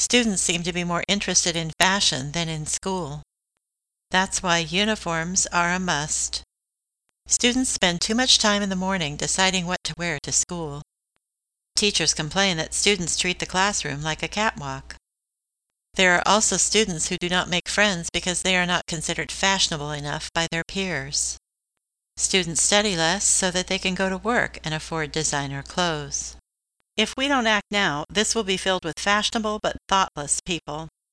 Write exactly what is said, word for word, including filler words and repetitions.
Students seem to be more interested in fashion than in school. That's why uniforms are a must. Students spend too much time in the morning deciding what to wear to school. Teachers complain that students treat the classroom like a catwalk. There are also students who do not make friends because they are not considered fashionable enough by their peers. Students study less so that they can go to work and afford designer clothes. If we don't act now, this will be filled with fashionable but thoughtless people.